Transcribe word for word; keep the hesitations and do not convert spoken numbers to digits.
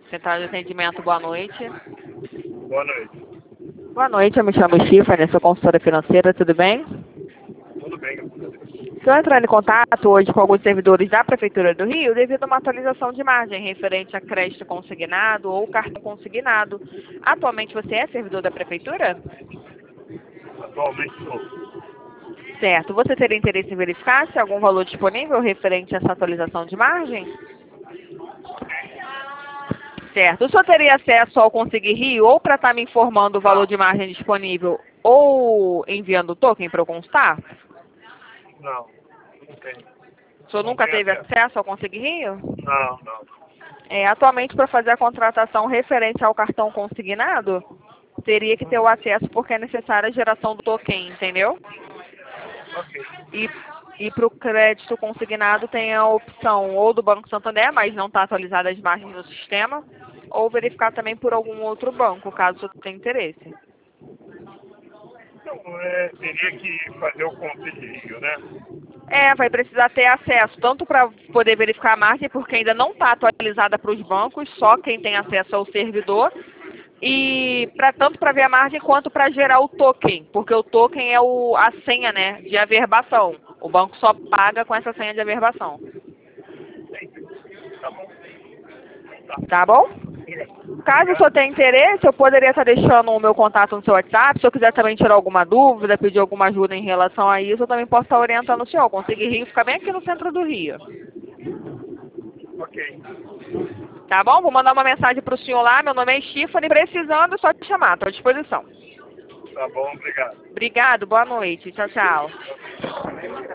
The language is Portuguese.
Central de atendimento, boa noite. Boa noite. Boa noite, eu me chamo Stephanie, sou consultora financeira, tudo bem? Tudo bem, graças a Deus. Estou entrando em contato hoje com alguns servidores da Prefeitura do Rio devido a uma atualização de margem referente a crédito consignado ou cartão consignado. Atualmente você é servidor da Prefeitura? Atualmente sou. Certo. Você teria interesse em verificar se há algum valor disponível referente a essa atualização de margem? Certo. O senhor teria acesso ao Conseguir Rio ou para estar me informando o valor de margem disponível ou enviando o token para eu constar? Não, não tenho. O senhor Não nunca tenho teve acesso. acesso ao Conseguir Rio? Não, não. É, atualmente, para fazer a contratação referente ao cartão consignado, teria que ter o acesso porque é necessária a geração do token, entendeu? Ok. E, e para o crédito consignado tem a opção ou do Banco Santander, mas não está atualizada as margens no sistema, ou verificar também por algum outro banco, caso o senhor tenha interesse. Então, é, teria que fazer o conselho, né? É, vai precisar ter acesso, tanto para poder verificar a margem, porque ainda não está atualizada para os bancos, só quem tem acesso é o servidor, e pra, tanto para ver a margem quanto para gerar o token, porque o token é o, a senha, né, de averbação. O banco só paga com essa senha de averbação. Tá bom. Tá bom? Caso o senhor tenha interesse, eu poderia estar deixando o meu contato no seu WhatsApp. Se eu quiser também tirar alguma dúvida, pedir alguma ajuda em relação a isso, eu também posso estar orientando o senhor. Conseguir Rio fica bem aqui no centro do Rio. Ok. Tá bom? Vou mandar uma mensagem para o senhor lá. Meu nome é Stephanie. Precisando, é só te chamar. Estou à disposição. Tá bom, obrigado. Obrigado. Boa noite. Tchau, tchau.